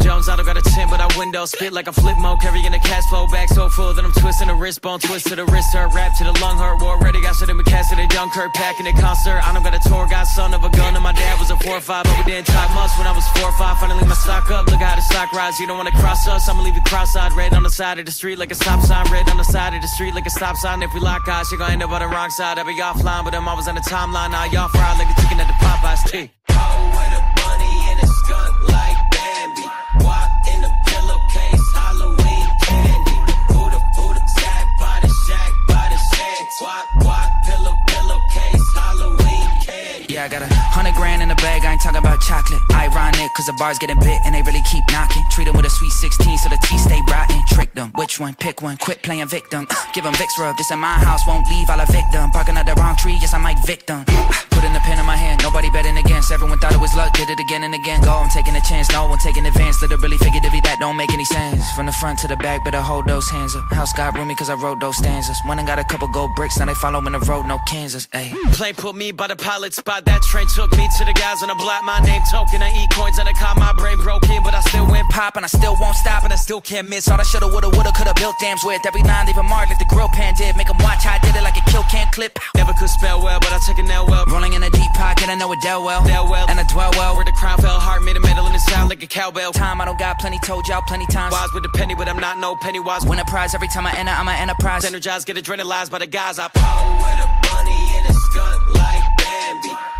Jones, I don't got a 10, but I window spit like a flip mode, carrying a cash flow bag so full that I'm twisting a wrist bone, twist to the wrist hurt, rap to the lung hurt. War ready, got shit in my cast at Dunkirk, packing a concert. I don't got a tour, got son of a gun, and my dad was a 4 or 5, but we didn't talk much when I was 4 or 5. Finally my stock up, look how the stock rise. You don't wanna cross us, I'ma leave you cross-eyed. Red on the side of the street like a stop sign, red on the side of the street like a stop sign. If we lock eyes, you gon' end up on the wrong side. I'll be offline, but I'm always on the timeline. Now y'all fried like a chicken at the Popeyes tea. Oh, with a bunny and a skunk like Bambi. Walk in the pillowcase, Halloween candy. Buddha, sack by the shack, by the shank. Walk, pillowcase, Halloween candy. Yeah, I got 100 grand in the bag, I ain't talking about chocolate. Ironic, cause the bars getting bit and they really keep knocking. Treat them with a sweet 16 so the tea stay rotten. Trick them, which one? Pick one, quit playing victim. Give them Vicks rub, this in my house, won't leave, I'll evict them. Barking at the wrong tree, yes I might victim. Putting the pen in my hand, nobody betting against. Everyone thought it was luck, did it again and again. Go, I'm taking a chance, no one taking advance. Literally figuratively, that don't make any sense. From the front to the back, better hold those hands up. House got roomy cause I wrote those stanzas. Went and got a couple gold bricks, now they following the road, no Kansas, ayy. Plane put me by the pilot spot, that train took me to the guys on the block. My name token, I eat coins and I caught my brain broken, but I still went pop and I still won't stop and I still can't miss. All I shoulda, woulda, coulda built dams with. Every line leave a mark like the grill pan did. Make them watch how I did it like a kill can clip. Never could spell well, but I took it now well. Rolling in a deep pocket, I know it dealt well. And I dwell well. Where the crown fell hard, made a medal and it sound like a cowbell. Time I don't got plenty, told y'all plenty times. Wise with the penny, but I'm not no penny wise. Win a prize every time I enter, I'm an enterprise. Energized, get adrenalized by the guys I Oh, with a bunny and a skunk like Bambi.